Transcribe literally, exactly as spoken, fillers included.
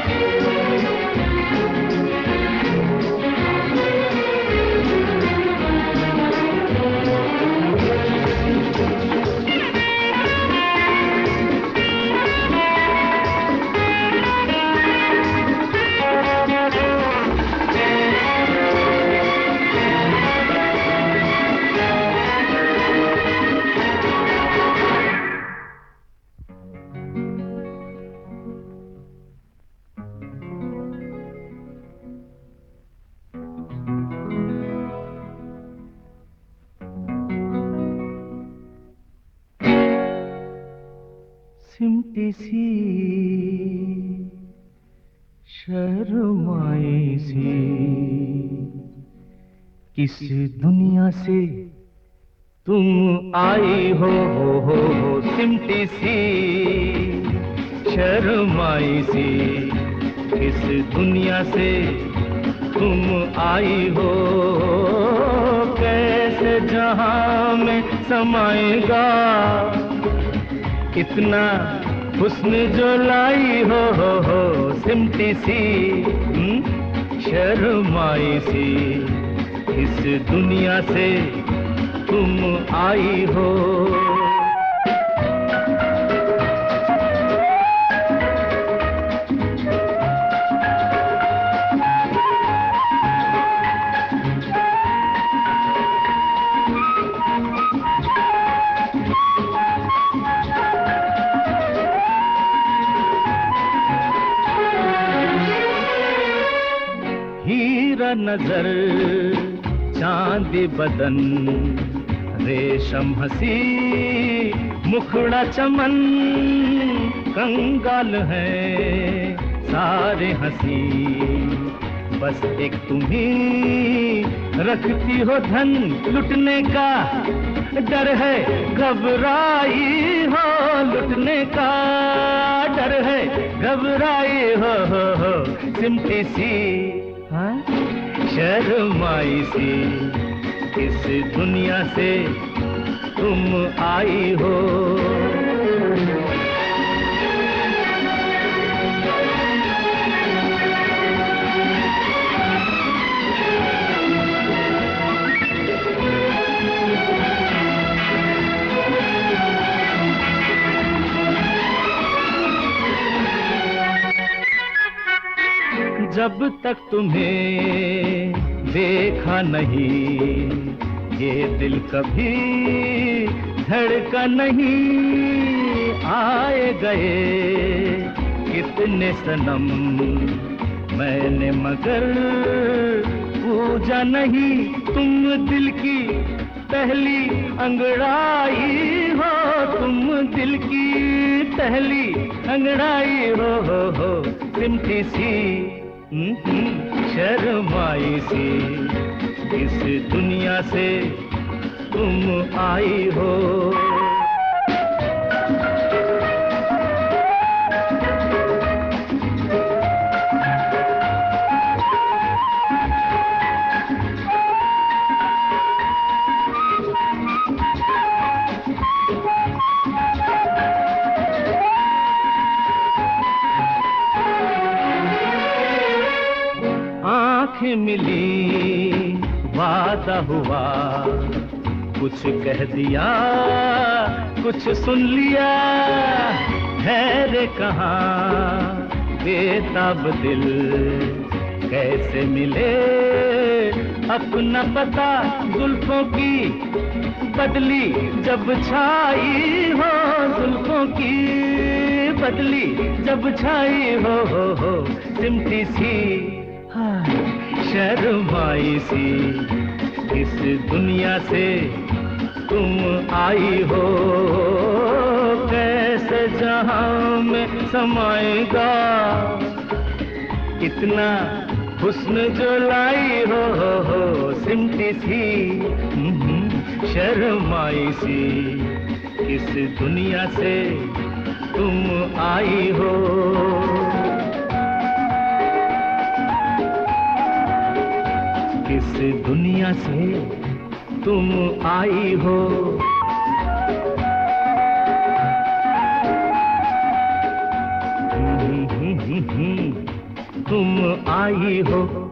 सिमटी सी शर्माई सी किस दुनिया से तुम आई हो, हो, हो, हो सिमटी सी शर्माई सी किस दुनिया से तुम आई हो। कैसे जहां में समाएगा इतना हुस्न जो लाई हो, हो, हो सिमटी सी शर्माई सी इस दुनिया से तुम आई हो। हीरा नजर चांद बदन रेशम हंसी मुखड़ा चमन कंगाल है सारे हंसी बस एक तुम्ही रखती हो धन लुटने का डर है घबराई हो लुटने का डर है घबराई हो, हो, हो सिमटी सी हाँ? शर्माई सी इस दुनिया से तुम आई हो। जब तक तुम्हें देखा नहीं ये दिल कभी धड़का नहीं। आए गए कितने सनम मैंने मगर पूजा नहीं। तुम दिल की पहली अंगड़ाई हो तुम दिल की पहली अंगड़ाई हो, हो, हो सिमटी सी शर्माई सी इस दुनिया से तुम आई हो। आँखें मिली वादा हुआ कुछ कह दिया कुछ सुन लिया है कहाँ बेताब दिल कैसे मिले अपना पता जुल्फों की बदली जब छाई हो जुल्फों की बदली जब छाई हो, हो, हो सिमटी सी शर्माई सी इस दुनिया से तुम आई हो। कैसे जहां में समाएगा इतना हुस्न जो लाई हो, हो, हो सिमटी सी शर्माई सी इस दुनिया से तुम आई हो। इस दुनिया से तुम आई हो। हम्म हम्म हम्म हम्म आई हो।